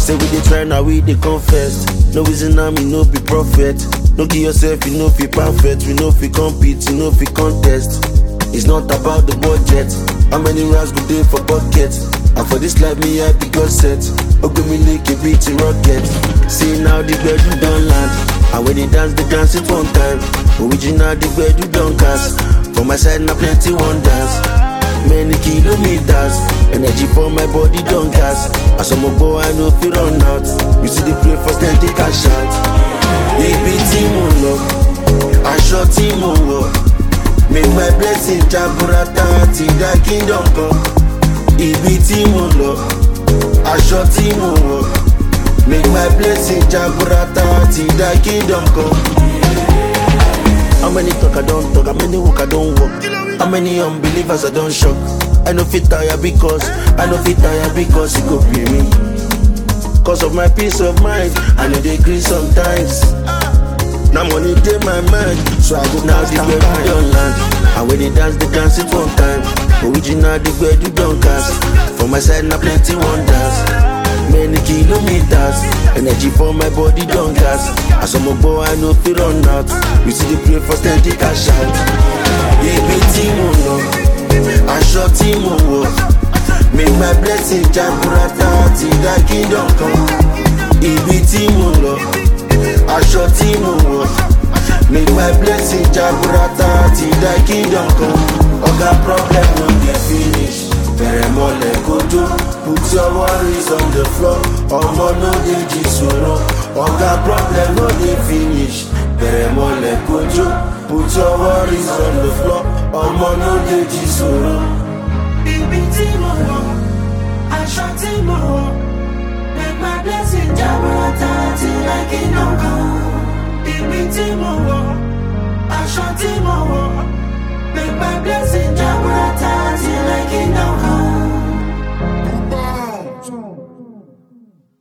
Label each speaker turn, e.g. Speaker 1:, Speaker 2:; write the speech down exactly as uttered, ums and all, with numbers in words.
Speaker 1: Say we dey try now, we dey confess. No reason now, me no be prophet. No give yourself, you know fi perfect. We know fi compete, you know fi contest. It's not about the budget. How many rounds go dey for bucket? And for this life, me I be God set. Okay, me like a beat in rocket. See now the bed you don't land. And when they dance, they dance it one time. Original the bed you don't cast. For my side, now plenty wonders. Many kilometers. Energy for my body don't gas. As I'm a boy, I know if you run out. You see the play first, then take a shot. Baby, Timo love. I shot Timo love. Make my blessing Jaburata till thy kingdom come. Ibi Timo love. I shot Timo love. Make my blessing Jaburata till thy kingdom come. How many talk I don't talk, how many walk I don't walk. How many unbelievers I don't shock. I know fit tire because, I know fit tire because it could be me. Cause of my peace of mind, I know they agree sometimes. Now money take my mind, so I go now the bed you don't land. And when they dance, they dance it one time. Original the bed you don't cast. For my side now plenty wonders. Many kilometers, energy for my body don't gas. As I'm a boy, I know if you run out. You see the play first, then take a shot. Baby Timo love, I shot Timo love. Make my blessing Jaburata till thy kingdom come. Ibi Timo love, I shot Timo love. Make my blessing Jaburata till thy kingdom come. Oga problem no dey finish. Peremole kojo, put your worries on the floor. Omo no dey jisoro. Oga problem no dey finish. Peremole kojo, put your worries on the floor. Omo no dey jisoro.
Speaker 2: Ibi Timo love, I shot Timo love. Make my blessing Jaburata till thy kingdom come. Ibi Timo love, I shot Timo love.